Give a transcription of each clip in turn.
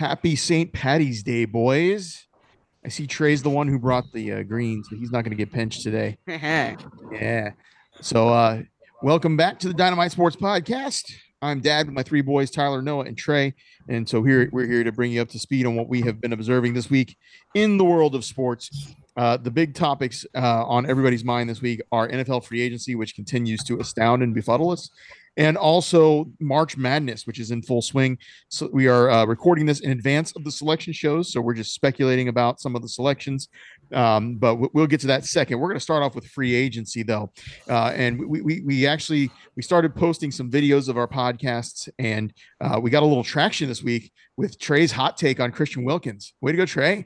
Happy St. Patty's Day, boys. I see Trey's the one who brought the green, so he's not going to get pinched today. Yeah. So, welcome back to the Dynamite Sports Podcast. I'm Dad with my three boys, Tyler, Noah, and Trey. And so we're here to bring you up to speed on what we have been observing this week in the world of sports. The big topics on everybody's mind this week are NFL free agency, which continues to astound and befuddle us, and also March Madness, which is in full swing. So we are recording this in advance of the selection shows, so we're just speculating about some of the selections. But we'll get to that second. We're going to start off with free agency, though, and we actually started posting some videos of our podcasts, and we got a little traction this week with Trey's hot take on Christian Wilkins. Way to go, Trey!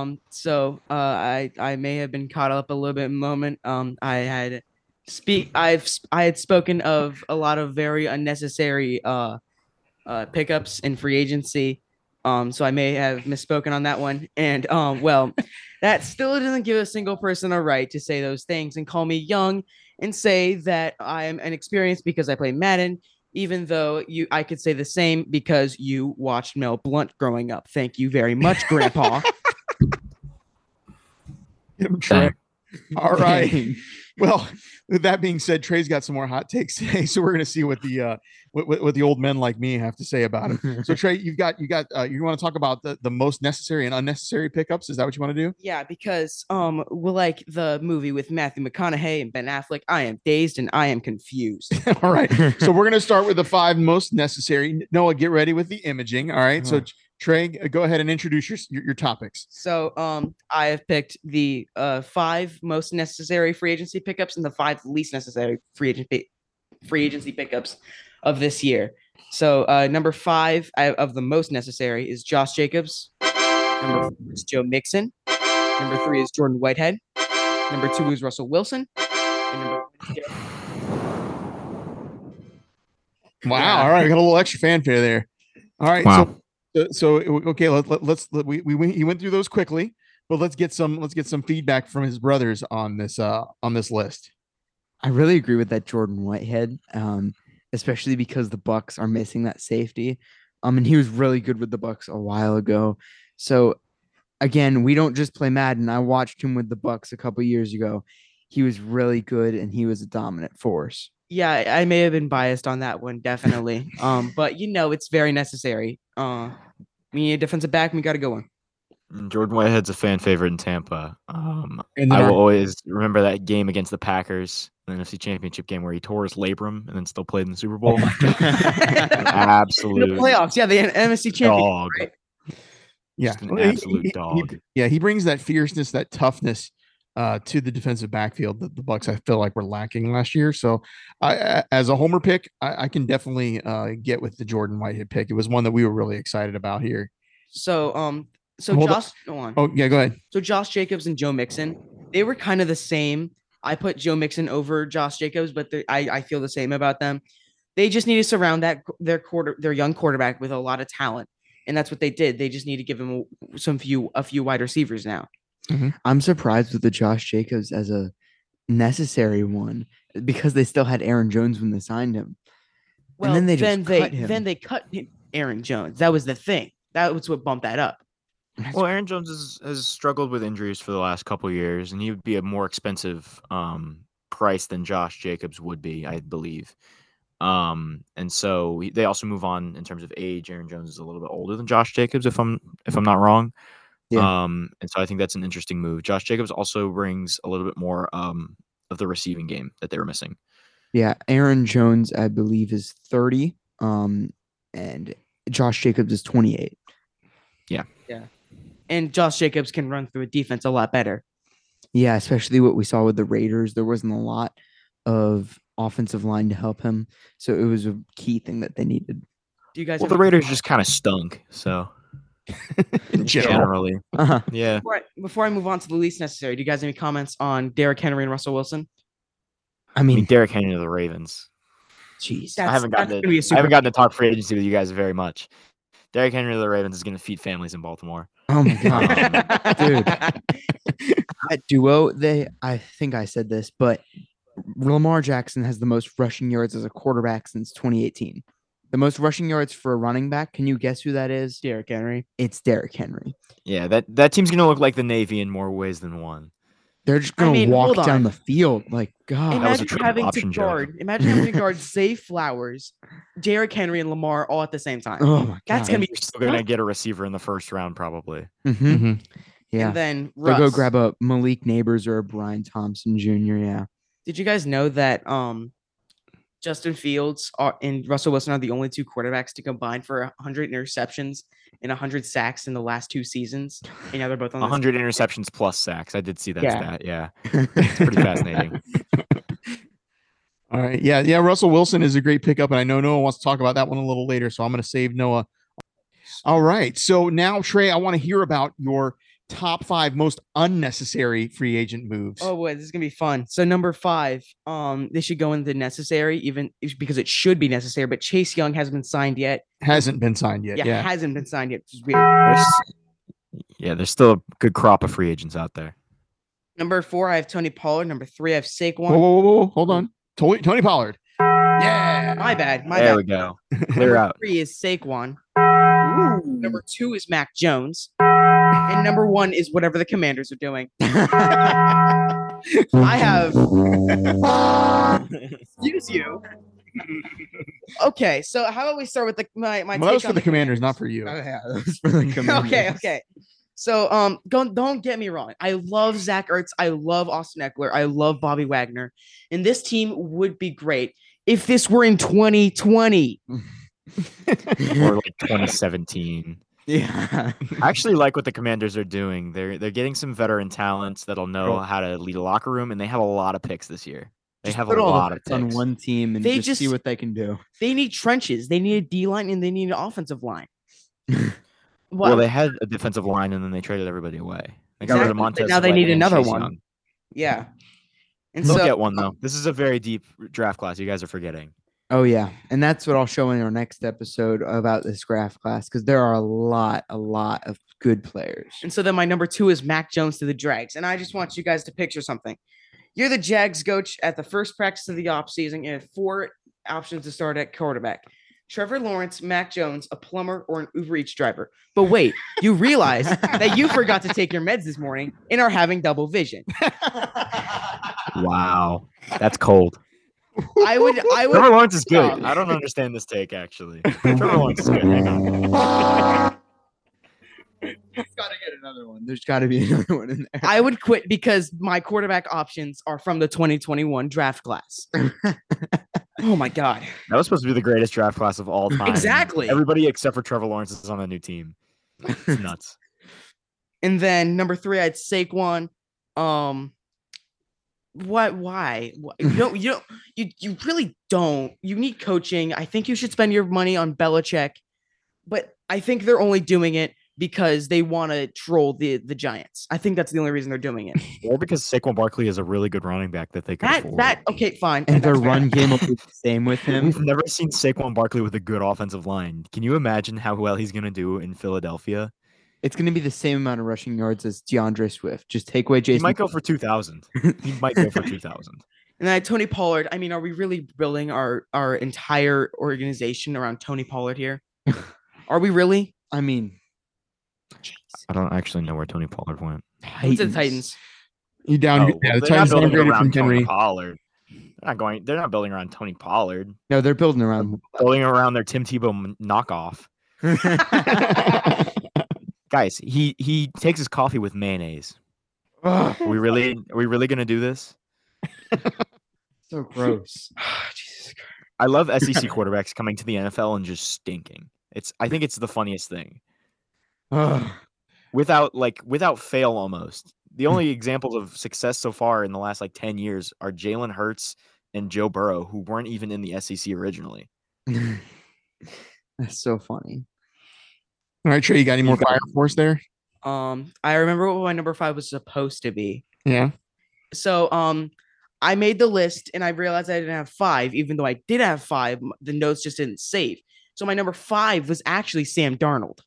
I may have been caught up a little bit in the moment. I had spoken of a lot of very unnecessary pickups in free agency. So I may have misspoken on that one. And well, that still doesn't give a single person a right to say those things and call me young and say that I am inexperienced because I play Madden, even though I could say the same because you watched Mel Blunt growing up. Thank you very much, Grandpa. Trey. All right. Well, with that being said, Trey's got some more hot takes today, so we're going to see what the old men like me have to say about him. So, Trey, you want to talk about the most necessary and unnecessary pickups? Is that what you want to do? Yeah, because like the movie with Matthew McConaughey and Ben Affleck, I am dazed and I am confused. All right. So we're going to start with the five most necessary. Noah, get ready with the imaging. All right. So Trey, go ahead and introduce your topics. So I have picked the five most necessary free agency pickups and the five least necessary free agency pickups of this year. So number five of the most necessary is Josh Jacobs. Number four is Joe Mixon. Number three is Jordan Whitehead. Number two is Russell Wilson. And number one is Wow. Yeah. All right. We got a little extra fanfare there. All right. Wow. So okay, he went through those quickly, but let's get some feedback from his brothers on this list. I really agree with that Jordan Whitehead, especially because the Bucs are missing that safety. And he was really good with the Bucs a while ago. So again, we don't just play Madden. I watched him with the Bucs a couple years ago. He was really good and he was a dominant force. Yeah, I may have been biased on that one, definitely. But it's very necessary. We need a defensive back. We got to go on. Jordan Whitehead's a fan favorite in Tampa. I will always remember that game against the Packers, the NFC Championship game where he tore his labrum and then still played in the Super Bowl. Absolute in the playoffs. Yeah, the NFC Championship. Dog. Right? Yeah, an absolute dog. He brings that fierceness, that toughness to the defensive backfield that the Bucs I feel like were lacking last year. So, as a homer pick, I can definitely get with the Jordan Whitehead pick. It was one that we were really excited about here. So Josh, go on. Oh yeah, go ahead. So Josh Jacobs and Joe Mixon, they were kind of the same. I put Joe Mixon over Josh Jacobs, but I feel the same about them. They just need to surround their young quarterback with a lot of talent, and that's what they did. They just need to give him a few wide receivers now. Mm-hmm. I'm surprised with the Josh Jacobs as a necessary one because they still had Aaron Jones when they signed him. Well, and then they cut Aaron Jones. That was the thing. That was what bumped that up. Well, Aaron Jones has struggled with injuries for the last couple of years, and he would be a more expensive price than Josh Jacobs would be, I believe. And so they also move on in terms of age. Aaron Jones is a little bit older than Josh Jacobs, if I'm not wrong. Yeah. And so I think that's an interesting move. Josh Jacobs also brings a little bit more of the receiving game that they were missing. Yeah, Aaron Jones, I believe, is 30, and Josh Jacobs is 28. Yeah. And Josh Jacobs can run through a defense a lot better. Yeah, especially what we saw with the Raiders. There wasn't a lot of offensive line to help him, so it was a key thing that they needed. Do you guys? Well, the Raiders just kind of stunk, so. Generally. Yeah. Before I move on to the least necessary, do you guys have any comments on Derrick Henry and Russell Wilson? I mean Derrick Henry to the Ravens. Jeez. I haven't gotten to talk free agency with you guys very much. Derrick Henry to the Ravens is going to feed families in Baltimore. Oh my god. Dude. That duo, I think I said this, but Lamar Jackson has the most rushing yards as a quarterback since 2018. The most rushing yards for a running back. Can you guess who that is? Derrick Henry. It's Derrick Henry. Yeah, that team's gonna look like the Navy in more ways than one. They're just gonna walk hold down on. the field. Like, God. That was a Imagine triple having to option joke. guard. Imagine having to guard Zay Flowers, Derrick Henry, and Lamar all at the same time. Oh my That's God. gonna be You're still gonna get a receiver in the first round, probably. Mhm. Mhm. Yeah. And then They'll go Russ. grab a Malik Neighbors or a Brian Thompson Jr. Yeah. Did you guys know that Justin Fields and Russell Wilson are the only two quarterbacks to combine for 100 interceptions and 100 sacks in the last 2 seasons? And now they're both on 100 interceptions plus sacks. I did see that Yeah. stat. Yeah, it's pretty fascinating. All right. Yeah. Russell Wilson is a great pickup, and I know Noah wants to talk about that one a little later, so I'm going to save Noah. All right. So now, Trey, I want to hear about your top 5 most unnecessary free agent moves. Oh boy, this is gonna be fun. So number 5, they should go into necessary, even because it should be necessary. But Chase Young hasn't been signed yet. Hasn't been signed yet. Yeah. Hasn't been signed yet, which is weird. There's still a good crop of free agents out there. Number 4, I have Tony Pollard. Number 3, I have Saquon. Whoa. Hold on. Tony Pollard. Yeah. My bad. There we go. Clear Number out. 3 is Saquon. Number 2 is Mac Jones. And number 1 is whatever the Commanders are doing. I have. Excuse you. Okay, so how about we start with my Well, take that was for on the Commanders, not for you. Yeah, that was for the Commanders. Okay. So don't get me wrong. I love Zach Ertz. I love Austin Eckler. I love Bobby Wagner. And this team would be great if this were in 2020. Or like 2017. Yeah. I actually like what the Commanders are doing. They're getting some veteran talents that'll know how to lead a locker room, and they have a lot of picks this year. They have a Put all the lot of bets on picks. one team and They just see just- what they can do. They need trenches. They need a D line and they need an offensive line. Well, they had a defensive line, and then they traded everybody away. They got rid of Exactly, but Montez now they Sweat need and another Chase one. Young. Yeah. And They'll so get one though. This is a very deep draft class. You guys are forgetting. Oh yeah, and that's what I'll show in our next episode about this draft class because there are a lot of good players. And so then my number 2 is Mac Jones to the Drags. And I just want you guys to picture something. You're the Jags coach at the first practice of the offseason. You have 4 options to start at quarterback. Trevor Lawrence, Mac Jones, a plumber, or an Uber Eats driver. But wait, you realize that you forgot to take your meds this morning and are having double vision. Wow, that's cold. I would Trevor Lawrence is good. Stop. I don't understand this take actually. Trevor Lawrence is good. Hang on. Got to get another one. There's got to be another one in there. I would quit because my quarterback options are from the 2021 draft class. Oh my God. That was supposed to be the greatest draft class of all time. Exactly. Everybody except for Trevor Lawrence is on a new team. It's nuts. And then number 3, I'd Saquon. Why? You really don't. You need coaching. I think you should spend your money on Belichick, but I think they're only doing it because they want to troll the Giants. I think that's the only reason they're doing it. Or because Saquon Barkley is a really good running back that they can afford. Okay, fine. And their That's fair. run game will be the same with him. We've never seen Saquon Barkley with a good offensive line. Can you imagine how well he's going to do in Philadelphia? It's going to be the same amount of rushing yards as DeAndre Swift. Just take away He Jason. might go for 2,000. He might go for 2,000. And then I had Tony Pollard. I mean, are we really building our entire organization around Tony Pollard here? Are we really? I mean, I don't actually know where Tony Pollard went. It's the Titans. You down? Yeah, the they're not Titans building downgraded around from Tony Henry. Pollard. They're not building around Tony Pollard. No, they're building around. Building around their Tim Tebow knockoff. Guys, he takes his coffee with mayonnaise. Are we really gonna do this? So gross. Jesus Christ. I love SEC quarterbacks coming to the NFL and just stinking. I think it's the funniest thing. Without fail almost. The only examples of success so far in the last 10 years are Jalen Hurts and Joe Burrow, who weren't even in the SEC originally. That's so funny. All right, Trey, you got any more fire for us there? I remember what my number 5 was supposed to be. Yeah. So, I made the list and I realized I didn't have 5, even though I did have 5. The notes just didn't save. So my number 5 was actually Sam Darnold.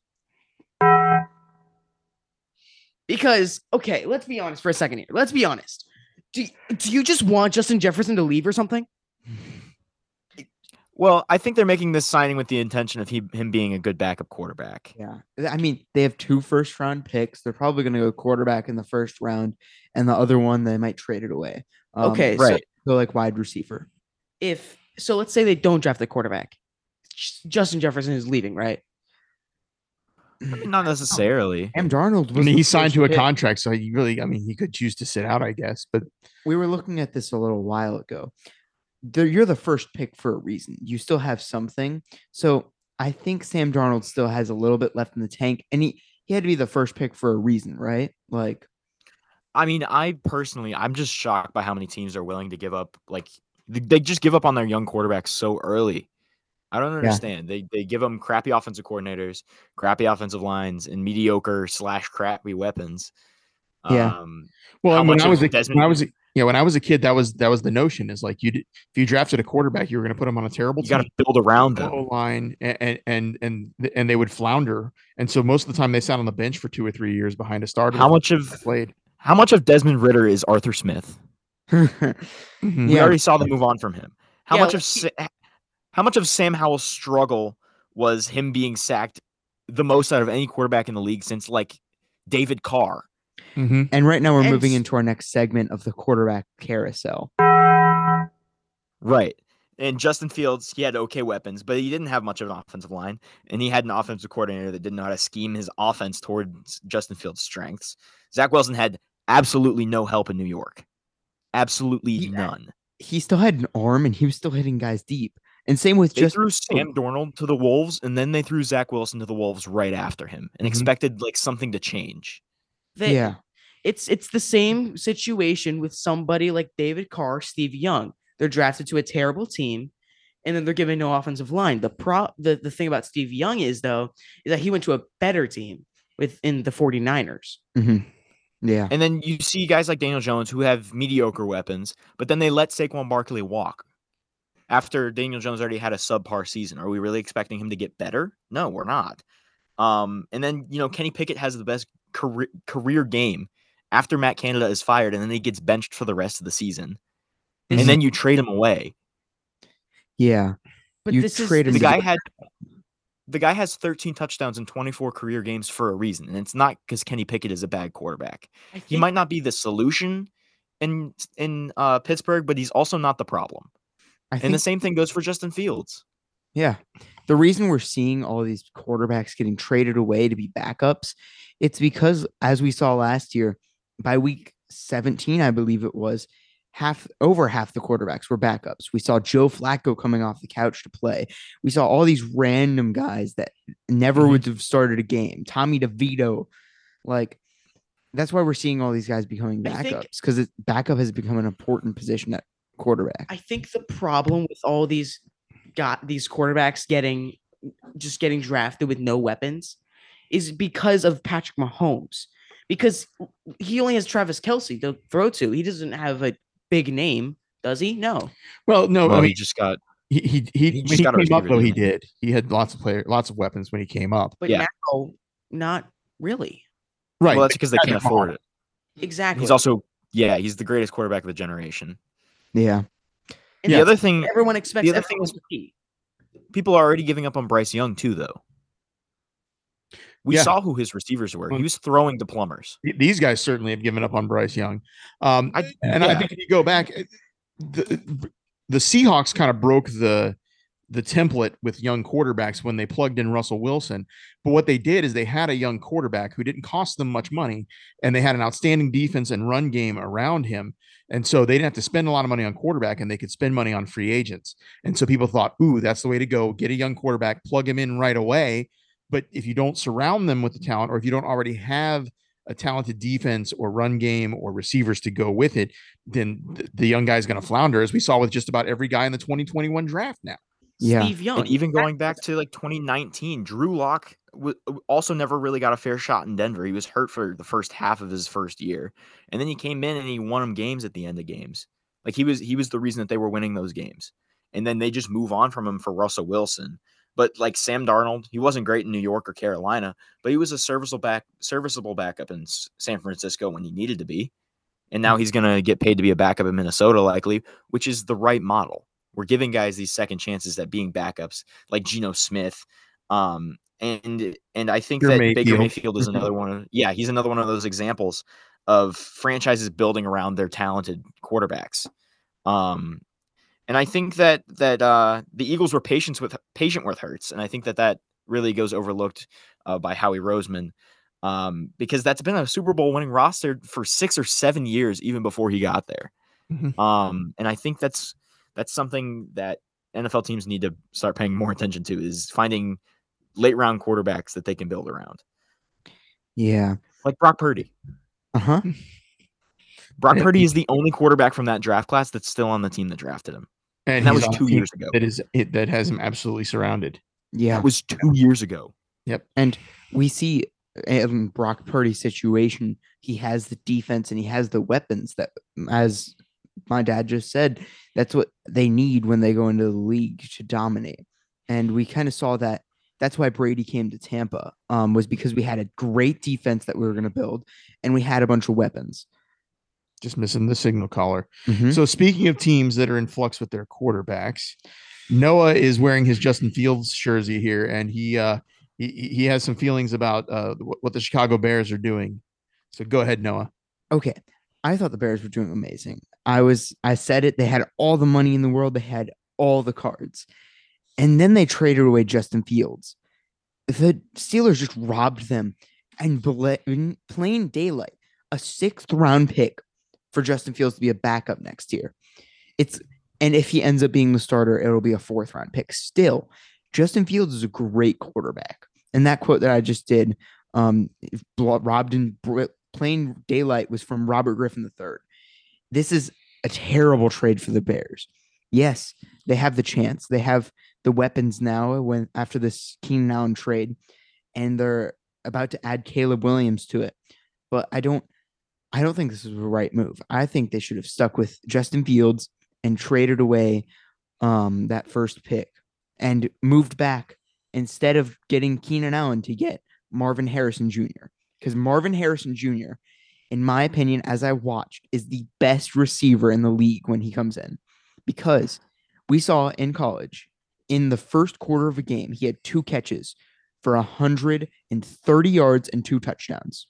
Because, okay, let's be honest for a second here. Let's be honest. Do you just want Justin Jefferson to leave or something? Well, I think they're making this signing with the intention of him being a good backup quarterback. Yeah. I mean, they have 2 first-round picks. They're probably going to go quarterback in the first round, and the other one they might trade it away. Okay, so right. Go like wide receiver. let's say they don't draft the quarterback. Justin Jefferson is leaving, right? I mean, not necessarily. Sam Darnold I was mean, the he signed first to a pick. contract, so he could choose to sit out, I guess. But We were looking at this a little while ago. You're the first pick for a reason. You still have something. So I think Sam Darnold still has a little bit left in the tank, and he had to be the first pick for a reason, right? Like, I mean, I'm just shocked by how many teams are willing to give up. Like, they just give up on their young quarterbacks so early. I don't understand. They give them crappy offensive coordinators, crappy offensive lines, and mediocre / crappy weapons. Yeah. well, How and when much I was of a Desmond- when I was a, yeah when I was a kid, that was the notion is like if you drafted a quarterback, you were going to put him on a terrible you got team. to build around them. Line and they would flounder, and so most of the time they sat on the bench for 2 or 3 years behind a starter. How much of Desmond Ritter is Arthur Smith? Mhm. We already saw them move on from him. How Yeah, much of Sam Howell's struggle was him being sacked the most out of any quarterback in the league since like David Carr? Mhm. And right now we're And moving s- into our next segment of the quarterback carousel. Right. And Justin Fields, he had okay weapons, but he didn't have much of an offensive line. And he had an offensive coordinator that didn't know how to scheme his offense towards Justin Fields' strengths. Zach Wilson had absolutely no help in New York. Absolutely none. He still had an arm, and he was still hitting guys deep. And same with They threw Sam Darnold to the Wolves, and then they threw Zach Wilson to the Wolves right after him and expected like something to change. Yeah. It's the same situation with somebody like David Carr, Steve Young. They're drafted to a terrible team, and then they're given no offensive line. The thing about Steve Young is that he went to a better team within the 49ers. Yeah. And then you see guys like Daniel Jones who have mediocre weapons, but then they let Saquon Barkley walk. After Daniel Jones already had a subpar season, are we really expecting him to get better? No, we're not. And then, Kenny Pickett has the best career game after Matt Canada is fired, and then he gets benched for the rest of the season. And then you trade him away. Yeah. But You this is trade him The to guy has 13 touchdowns in 24 career games for a reason, and it's not because Kenny Pickett is a bad quarterback. He might not be the solution in Pittsburgh, but he's also not the problem. And the same thing goes for Justin Fields. Yeah. The reason we're seeing all these quarterbacks getting traded away to be backups, it's because, as we saw last year, by week 17, I believe it was, over half the quarterbacks were backups. We saw Joe Flacco coming off the couch to play. We saw all these random guys that never would have started a game. Tommy DeVito, like, that's why we're seeing all these guys becoming backups, because backup has become an important position at quarterback. I think the problem with all these quarterbacks getting drafted with no weapons is because of Patrick Mahomes, because he only has Travis Kelce to throw to. He doesn't have a big name, does he? No. Well, no. I mean, he just got he he just when got a he came up receiver, though. He didn't he? did. He had lots of weapons when he came up. But Yeah. now, not really. Right. Well, that's because they can't Patrick afford it. Exactly. He's also, he's the greatest quarterback of the generation. Yeah. And The other thing, everyone expects. the other thing is people are already giving up on Bryce Young too, though. We saw who his receivers were. He was throwing to plumbers. These guys certainly have given up on Bryce Young. I think if you go back, the Seahawks kind of broke the template with young quarterbacks when they plugged in Russell Wilson. But what they did is they had a young quarterback who didn't cost them much money, and they had an outstanding defense and run game around him. And so they didn't have to spend a lot of money on quarterback, and they could spend money on free agents. And so people thought, ooh, that's the way to go. Get a young quarterback, plug him in right away. But if you don't surround them with the talent, or if you don't already have a talented defense or run game or receivers to go with it, then the young guy is going to flounder, as we saw with just about every guy in the 2021 draft now. Yeah. Steve Young. And even going back to like 2019, Drew Lock also never really got a fair shot in Denver. He was hurt for the first half of his first year, and then he came in and he won them games at the end of games. Like he was the reason that they were winning those games. And then they just move on from him for Russell Wilson. But like Sam Darnold, he wasn't great in New York or Carolina, but he was a serviceable backup in San Francisco when he needed to be. And now he's going to get paid to be a backup in Minnesota, likely, which is the right model. We're giving guys these second chances at being backups, like Geno Smith. And I think Baker that Baker Mayfield. Mayfield is another one. He's another one of those examples of franchises building around their talented quarterbacks. And I think that the Eagles were patient with Hurts, and I think that really goes overlooked by Howie Roseman, because that's been a Super Bowl winning roster for 6 or 7 years, even before he got there. And I think that's something that NFL teams need to start paying more attention to, is finding late round quarterbacks that they can build around. Yeah. Like Brock Purdy. Uh-huh. Brock Purdy is the only quarterback from that draft class that's still on the team that drafted him. And that was 2 years ago. That has him absolutely surrounded. Yeah. That was 2 years ago. Yep. And we see in Brock Purdy's situation, he has the defense and he has the weapons that, as my dad just said, that's what they need when they go into the league to dominate. And we kind of saw that. That's why Brady came to Tampa, was because we had a great defense that we were going to build, and we had a bunch of weapons. Just missing the signal caller. Mm-hmm. So speaking of teams that are in flux with their quarterbacks, Noah is wearing his Justin Fields jersey here, and he has some feelings about what the Chicago Bears are doing. So go ahead, Noah. Okay. I thought the Bears were doing amazing. I said it. They had all the money in the world. They had all the cards. And then they traded away Justin Fields. The Steelers just robbed them and in plain daylight, a 6th round pick for Justin Fields to be a backup next year. And if he ends up being the starter, it'll be a 4th round pick. Still, Justin Fields is a great quarterback. And that quote that I just did, robbed in plain daylight, was from Robert Griffin III. This is a terrible trade for the Bears. Yes, they have the chance. They have the weapons now after this Keenan Allen trade, and they're about to add Caleb Williams to it. But I don't think this is the right move. I think they should have stuck with Justin Fields and traded away that first pick and moved back, instead of getting Keenan Allen, to get Marvin Harrison Jr. Because Marvin Harrison Jr., in my opinion, as I watched, is the best receiver in the league when he comes in. Because we saw in college, in the first quarter of a game, he had 2 catches for 130 yards and 2 touchdowns.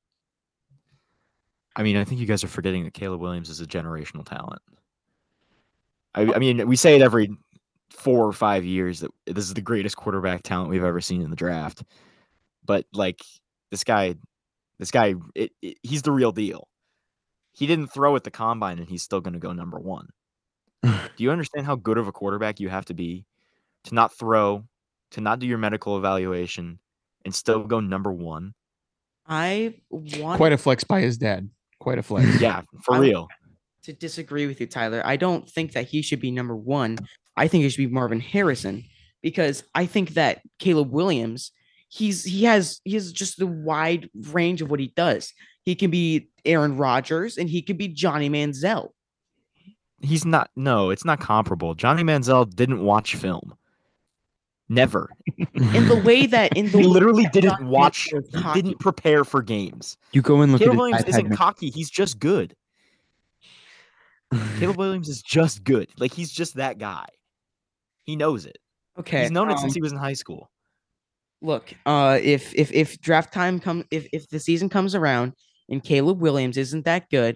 I mean, I think you guys are forgetting that Caleb Williams is a generational talent. I mean, we say it every 4 or 5 years that this is the greatest quarterback talent we've ever seen in the draft. But like this guy, he's the real deal. He didn't throw at the combine, and he's still going to go number 1. Do you understand how good of a quarterback you have to be to not throw, to not do your medical evaluation, and still go number 1? Quite a flex by his dad. Quite a flex. Yeah, for real. To disagree with you, Tyler, I don't think that he should be number 1. I think it should be Marvin Harrison, because I think that Caleb Williams, he has just the wide range of what he does. He can be Aaron Rodgers and he can be Johnny Manziel. He's not. No, it's not comparable. Johnny Manziel didn't watch film. Never. In the way that he literally didn't watch. He didn't prepare for games. You go and look Caleb at Williams isn't cocky. He's just good. Caleb Williams is just good. Like, he's just that guy. He knows it. Okay. He's known it since he was in high school. Look, if draft time comes, if the season comes around and Caleb Williams isn't that good,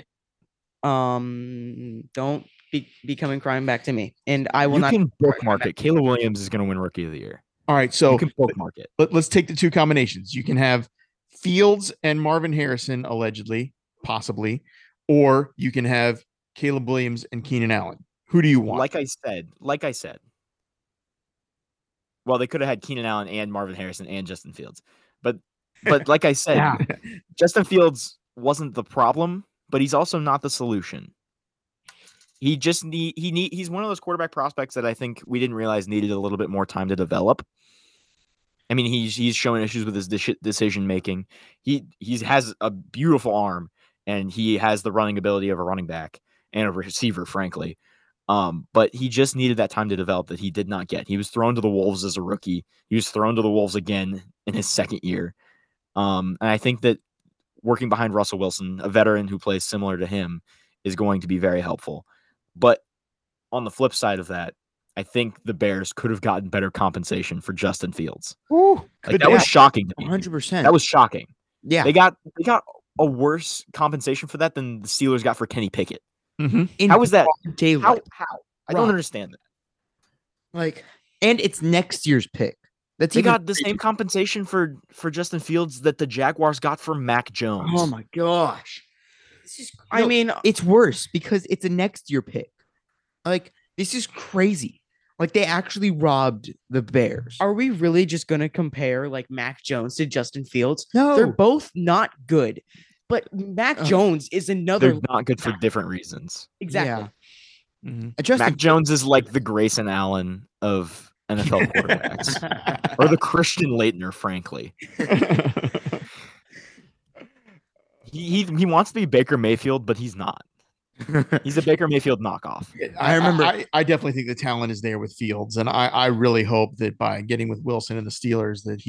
don't be coming crying back to me, and I will not. You can bookmark it. Caleb Williams is going to win Rookie of the Year. All right, so you can bookmark it. Let's take the 2 combinations. You can have Fields and Marvin Harrison, allegedly, possibly, or you can have Caleb Williams and Keenan Allen. Who do you want? Like I said. Well, they could have had Keenan Allen and Marvin Harrison and Justin Fields, but like I said, Yeah. Justin Fields wasn't the problem, but he's also not the solution. He's one of those quarterback prospects that I think we didn't realize needed a little bit more time to develop. I mean, he's showing issues with his decision making. He has a beautiful arm, and he has the running ability of a running back and a receiver, frankly. But he just needed that time to develop that he did not get. He was thrown to the Wolves as a rookie. He was thrown to the Wolves again in his second year. And I think that working behind Russell Wilson, a veteran who plays similar to him, is going to be very helpful. But on the flip side of that, I think the Bears could have gotten better compensation for Justin Fields. Ooh, Like that was shocking to me. 100%. That was shocking. Yeah. They got a worse compensation for that than the Steelers got for Kenny Pickett. Mm-hmm. How is that? Daylight. How? I don't understand that. Like, and it's next year's pick. That's They even got the same compensation for Justin Fields that the Jaguars got for Mac Jones. Oh my gosh. This is I mean, it's worse because it's a next year pick. Like, this is crazy. Like, they actually robbed the Bears. are we really just gonna compare like Mac Jones to Justin Fields? No. They're both not good, but Mac Jones is another They're not good for different reasons. exactly. Yeah. Mm-hmm. Justin Mac Jones is like the Grayson Allen of NFL quarterbacks, or the Christian Leitner, frankly. He wants to be Baker Mayfield, but he's not. He's a Baker Mayfield knockoff. I remember- I definitely think the talent is there with Fields, and I really hope that by getting with Wilson and the Steelers that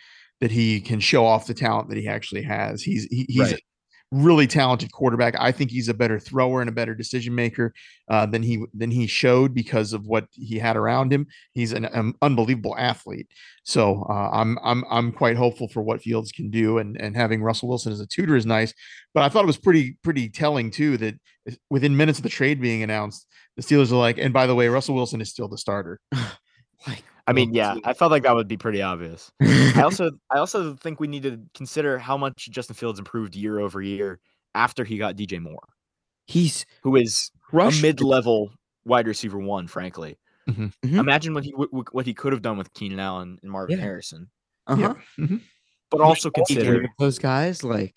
he can show off the talent that he actually has. He's Right. a really talented quarterback. I think he's a better thrower and a better decision maker than he showed because of what he had around him. He's an unbelievable athlete. So I'm quite hopeful for what Fields can do, and having Russell Wilson as a tutor is nice. But I thought it was pretty telling too that within minutes of the trade being announced, the Steelers are like, and by the way, Russell Wilson is still the starter. I mean, yeah, I felt like that would be pretty obvious. I also think we need to consider how much Justin Fields improved year over year after he got DJ Moore, He's who is crushed. a mid-level wide receiver one. Frankly, Mhm. Mhm. imagine what he could have done with Keenan Allen and Marvin Yeah. Harrison. Uh-huh. Mhm. But also Either consider of those guys, like,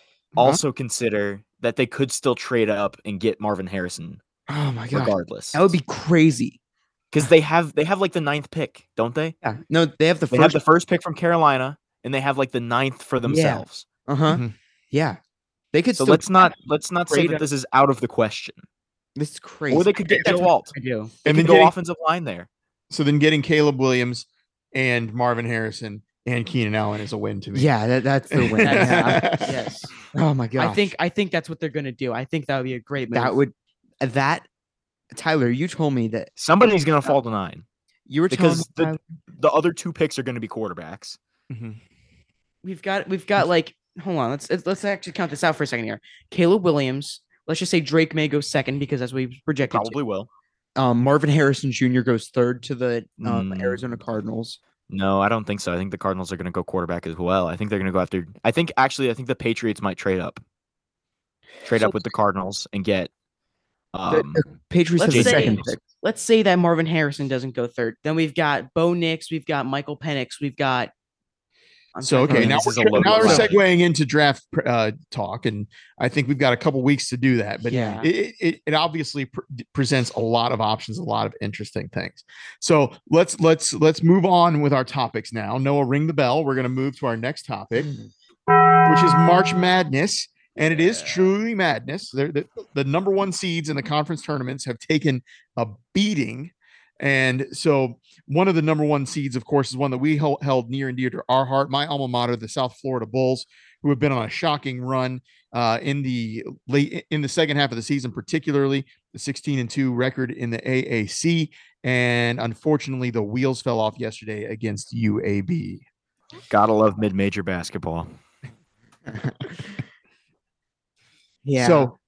consider that they could still trade up and get Marvin Harrison oh my gosh, regardless. that would be crazy. Because they have like the 9th pick, don't they? Yeah, no, they have the They first. have the first pick from Carolina, and they have like the 9th for themselves. Uh-huh. Mhm. Yeah, they could So still. let's not say trade that up. this is out of the question. This is crazy. Or they could get Joe Alt. I do. They And could then go getting- offensive line there. So then getting Caleb Williams and Marvin Harrison and Keenan Allen is a win to me. Yeah, that's the win. Yeah. Yes. Oh my gosh. I think that's what they're gonna do. I think that would be a great move. that Tyler, you told me that Somebody's going to fall to 9 you were telling because me, Tyler, the other 2 picks are going to be quarterbacks. Mhm. we've got like hold on, let's actually count this out for a second here. Caleb Williams, let's just say Drake may go second because that's what he was projected to. Probably will. Marvin Harrison Jr. goes third to the Mm. Arizona Cardinals. No, I don't think so. I think the Cardinals are going to go quarterback as well. I think they're going to go after. I think the Patriots might trade up with the Cardinals and get. The Patriots have let's the say- second pick. Let's say that Marvin Harrison doesn't go third. Then we've got Bo Nix, we've got Michael Penix, we've got. So okay, mean, now this is a we're loaded segueing question. into draft talk, and I think we've got a couple weeks to do that. But Yeah. it obviously presents a lot of options, a lot of interesting things. So let's move on with our topics now. Noah, ring the bell. We're going to move to our next topic, which is March Madness, and it is truly madness. The number one seeds in the conference tournaments have taken a beating. And so one of the number one seeds, of course, is one that we held near and dear to our heart, my alma mater, the South Florida Bulls, who have been on a shocking run in the second half of the season, particularly the 16-2 record in the AAC. And unfortunately, the wheels fell off yesterday against UAB. Gotta love mid-major basketball. Yeah. So,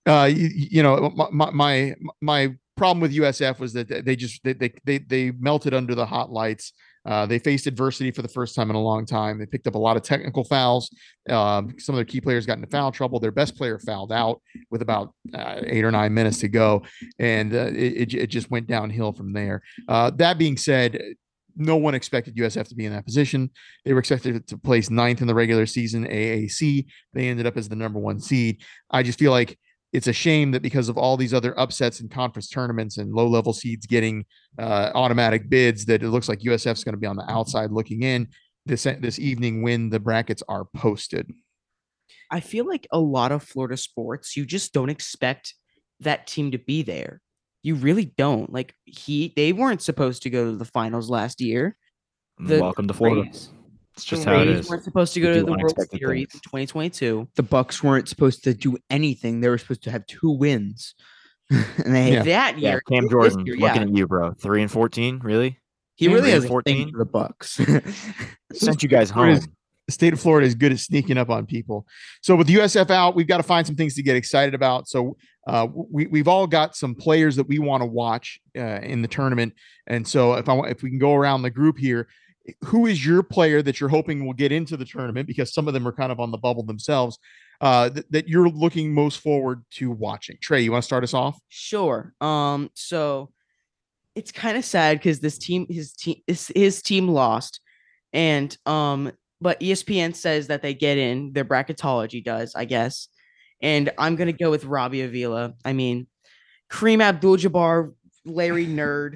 my problem with USF was that they melted under the hot lights. They faced adversity for the first time in a long time. They picked up a lot of technical fouls. Some of their key players got into foul trouble. Their best player fouled out with about 8 or 9 minutes to go, and it just went downhill from there. That being said, no one expected USF to be in that position. They were expected to place 9th in the regular season AAC. They ended up as the number 1 seed. I just feel like it's a shame that because of all these other upsets in conference tournaments and low-level seeds getting automatic bids, that it looks like USF is going to be on the outside looking in this evening when the brackets are posted. I feel like a lot of Florida sports, you just don't expect that team to be there. You really don't. Like they weren't supposed to go to the finals last year. Welcome to Florida. Rays- It's just the how it Rays is. weren't supposed to We go to do the World unexpected Series things. in 2022. The Bucks weren't supposed to do anything. They were supposed to have 2 wins. and they Yeah. That Yeah, year, Cam this Jordan, year, looking yeah. at you, bro. 3-14, really? he really 3 has and a thing 14. for the Bucks. Sent you guys Florida's- home. The state of Florida is good at sneaking up on people. So with USF out, we've got to find some things to get excited about. So we've all got some players that we want to watch in the tournament. And so if we can go around the group here, who is your player that you're hoping will get into the tournament? Because some of them are kind of on the bubble themselves. That you're looking most forward to watching. Trey, you want to start us off? Sure. So it's kind of sad because his team lost, and but ESPN says that they get in. Their bracketology does, I guess. And I'm gonna go with Robbie Avila. I mean, Kareem Abdul-Jabbar, Larry Nerd.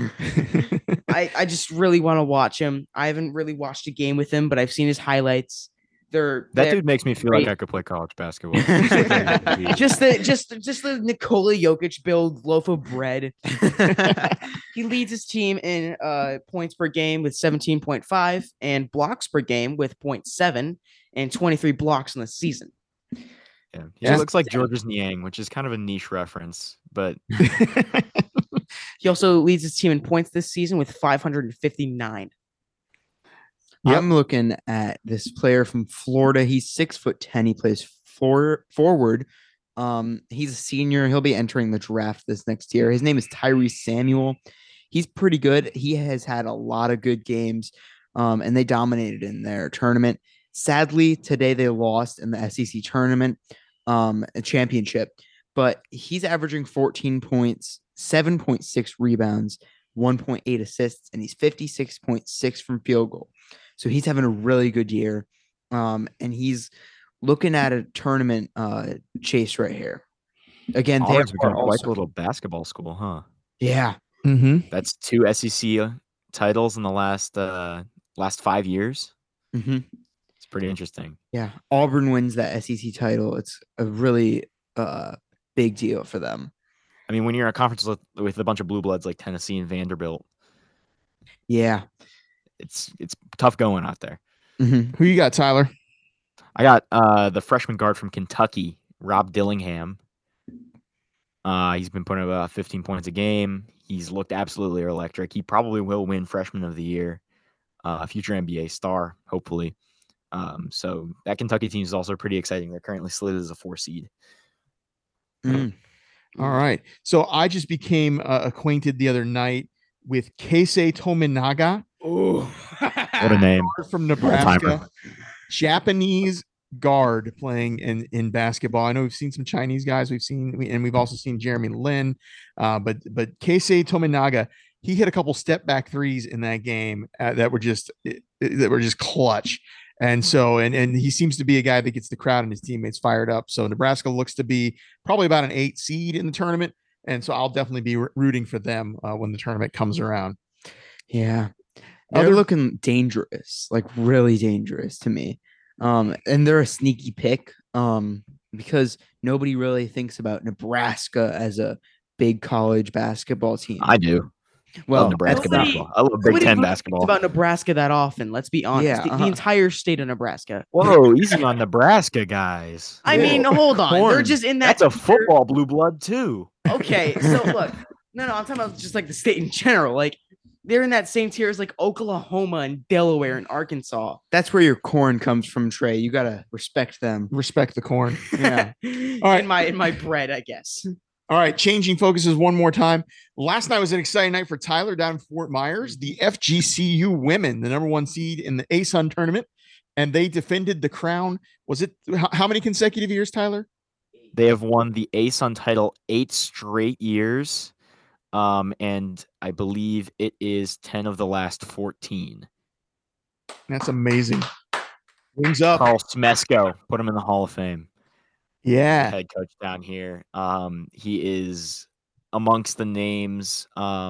I just really want to watch him. I haven't really watched a game with him, but I've seen his highlights. They're That dude makes me feel like I could play college basketball. just the Nikola Jokic build loaf of bread. He leads his team in points per game with 17.5 and blocks per game with 0.7 and 23 blocks in the season. Yeah, he Yeah. looks like Georges Niang, which is kind of a niche reference, but He also leads his team in points this season with 559. Yep. I'm looking at this player from Florida. He's 6'10". He plays forward. He's a senior. He'll be entering the draft this next year. His name is Tyrese Samuel. He's pretty good. He has had a lot of good games, and they dominated in their tournament. Sadly, today they lost in the SEC tournament, a championship. But he's averaging 14 points, 7.6 rebounds, 1.8 assists, and he's 56.6 from field goal. So he's having a really good year. And he's looking at a tournament chase right here. Again, they Auburn's are become quite also, a little basketball school, huh? yeah. Mm-hmm. That's 2 SEC titles in the last 5 years. Mm-hmm. It's pretty interesting. Yeah. Auburn wins that SEC title. It's a really big deal for them. I mean, when you're in a conference with a bunch of blue bloods like Tennessee and Vanderbilt, Yeah. it's tough going out there. Mm-hmm. Who you got, Tyler? I got the freshman guard from Kentucky, Rob Dillingham. He's been putting up about 15 points a game. He's looked absolutely electric. He probably will win Freshman of the Year, future NBA star, hopefully. So that Kentucky team is also pretty exciting. They're currently slated as a 4 seed. Mm. All right. So I just became acquainted the other night with Keisei Tominaga. Oh, What a name. From All-timer. Nebraska. Japanese guard playing in basketball. I know we've seen some Chinese guys. We've also seen Jeremy Lin. But Keisei Tominaga, he hit a couple step back threes in that game that were just clutch. And so, and he seems to be a guy that gets the crowd and his teammates fired up. So Nebraska looks to be probably about an 8 seed in the tournament. And so I'll definitely be rooting for them when the tournament comes around. Yeah. They're looking dangerous, like really dangerous to me. And they're a sneaky pick because nobody really thinks about Nebraska as a big college basketball team. I do. Well, Love Nebraska nobody- basketball. I love Big nobody Ten really basketball. thinks about Nebraska that often. Let's be honest. Yeah, The entire state of Nebraska. Whoa, easy on Nebraska, guys. I mean, hold on. They're Corn. just in that. That's a football blue blood, too. Okay, so look, no, I'm talking about just like the state in general. Like they're in that same tier as like Oklahoma and Delaware and Arkansas. that's where your corn comes from, Trey. You gotta respect them. Respect the corn. Yeah. All right. in my bread, I guess. All right, changing focuses one more time. Last night was an exciting night for Tyler down in Fort Myers. The FGCU women, the number 1 seed in the ASUN tournament, and they defended the crown. Was it how many consecutive years, Tyler? They have won the ASUN title 8 straight years. And I believe it is 10 of the last 14. That's amazing. Wings up. Carl Smesko, put him in the Hall of Fame. Yeah. Head coach down here. He is amongst the names.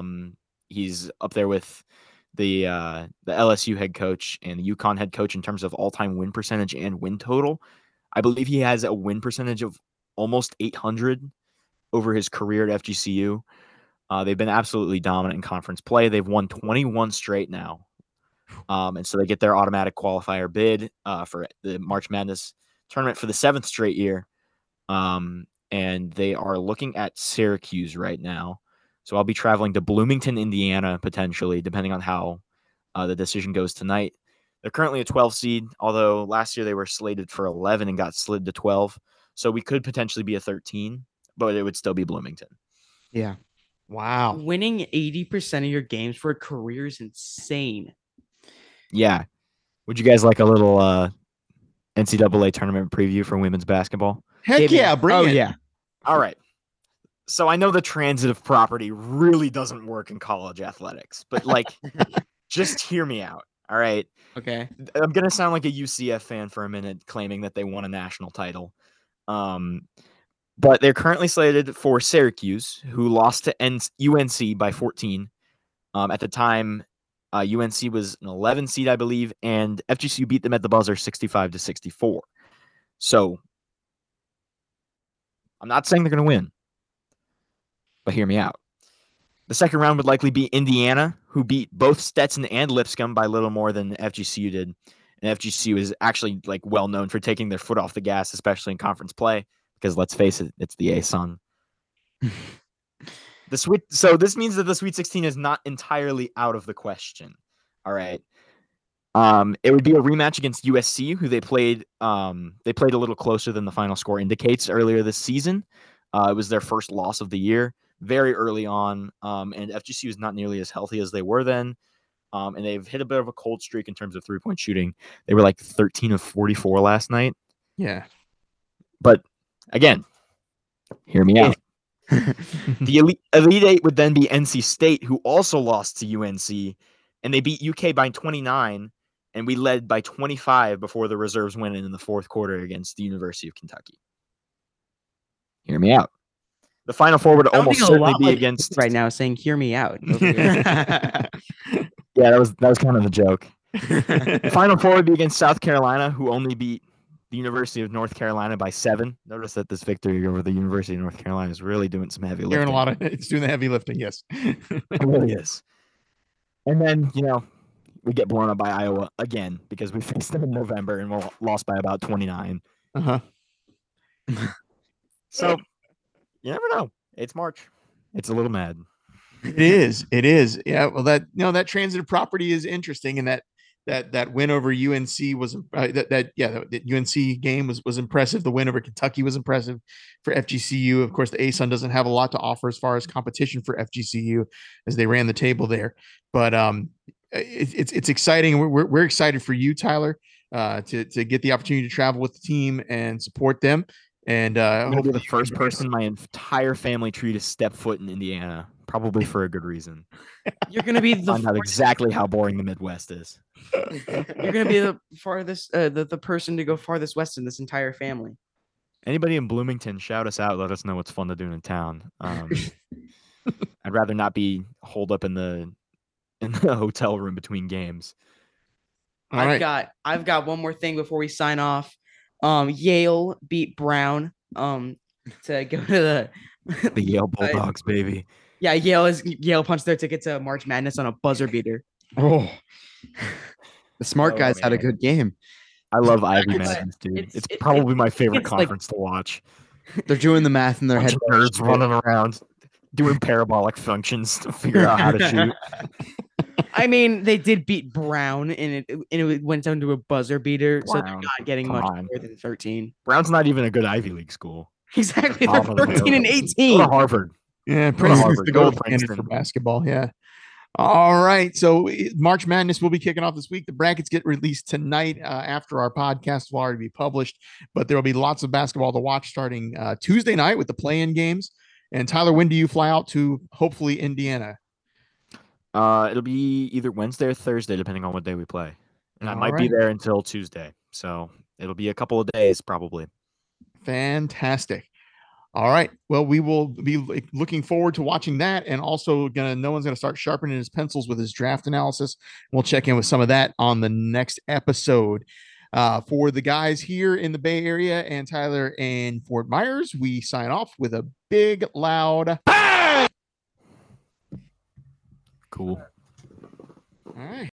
He's up there with the LSU head coach and the UConn head coach in terms of all-time win percentage and win total. I believe he has a win percentage of almost 800 over his career at FGCU. They've been absolutely dominant in conference play. They've won 21 straight now. And so they get their automatic qualifier bid for the March Madness tournament for the 7th straight year. and they are looking at Syracuse right now. So I'll be traveling to Bloomington, Indiana, potentially, depending on how the decision goes tonight. They're currently a 12 seed, although last year they were slated for 11 and got slid to 12. So we could potentially be a 13, but it would still be Bloomington. Yeah. Wow. Winning 80% of your games for a career is insane. Yeah. Would you guys like a little NCAA tournament preview for women's basketball? Heck Give me- yeah, bring it. Yeah. All right. So I know the transitive property really doesn't work in college athletics, but just hear me out. All right. Okay. I'm going to sound like a UCF fan for a minute claiming that they won a national title. But they're currently slated for Syracuse, who lost to UNC by 14. At the time, UNC was an 11 seed, I believe, and FGCU beat them at the buzzer 65-64. So I'm not saying they're going to win, but hear me out. The second round would likely be Indiana, who beat both Stetson and Lipscomb by a little more than FGCU did. And FGCU is actually well known for taking their foot off the gas, especially in conference play, because let's face it, it's the ASUN. So this means that the Sweet 16 is not entirely out of the question. All right. It would be a rematch against USC, who they played a little closer than the final score indicates earlier this season. It was their first loss of the year, very early on, and FGCU is not nearly as healthy as they were then. And they've hit a bit of a cold streak in terms of three-point shooting. They were 13 of 44 last night. Yeah. But again, hear me out. The Elite Eight would then be NC State, who also lost to UNC, and they beat UK by 29, and we led by 25 before the reserves went in the fourth quarter against the University of Kentucky. Hear me out. The Final Four would almost certainly be against right now saying "Hear me out." Yeah, that was kind of the joke. The Final Four would be against South Carolina, who only beat the University of North Carolina by 7. Notice that this victory over the University of North Carolina is really doing some heavy lifting. It's doing the heavy lifting, yes. It really is. And then, we get blown up by Iowa again because we faced them in November and we lost by about 29. Uh-huh. So, you never know. It's March. It's a little mad. It is. Yeah. Well, that transitive property is interesting, and that win over UNC was that UNC game was impressive. The win over Kentucky was impressive for FGCU. Of course, the ASUN doesn't have a lot to offer as far as competition for FGCU as they ran the table there, but it's exciting. We're excited for you, Tyler, to get the opportunity to travel with the team and support them. And I'm going to be the first person in my entire family tree to step foot in Indiana, probably for a good reason. You're going to be find out exactly how boring the Midwest is. You're going to be the farthest, the person to go farthest west in this entire family. Anybody in Bloomington, shout us out. Let us know what's fun to do in town. I'd rather not be holed up in the hotel room between games. I've got one more thing before we sign off. Yale beat Brown to go to the Yale Bulldogs, baby. Yeah, Yale punched their ticket to March Madness on a buzzer beater. Oh, the smart guys had a good game. I love Ivy Madness, dude. It's probably my favorite conference to watch. They're doing the math in their head. Nerds running around doing parabolic functions to figure out how to shoot. I mean, they did beat Brown, and it went down to a buzzer beater, so they're not getting much more than 13. Brown's not even a good Ivy League school. Exactly, they're 14 and 18. Go to Harvard. Yeah, Princeton's the gold standard for basketball. Yeah. All right, so March Madness will be kicking off this week. The brackets get released tonight after our podcast will already be published, but there will be lots of basketball to watch starting Tuesday night with the play-in games. And Tyler, when do you fly out to hopefully Indiana? It'll be either Wednesday or Thursday, depending on what day we play. And I might be there until Tuesday. So it'll be a couple of days probably. Fantastic. All right. Well, we will be looking forward to watching that. And also no one's going to start sharpening his pencils with his draft analysis. We'll check in with some of that on the next episode. For the guys here in the Bay Area and Tyler in Fort Myers, we sign off with a big, loud bang! Cool. All right.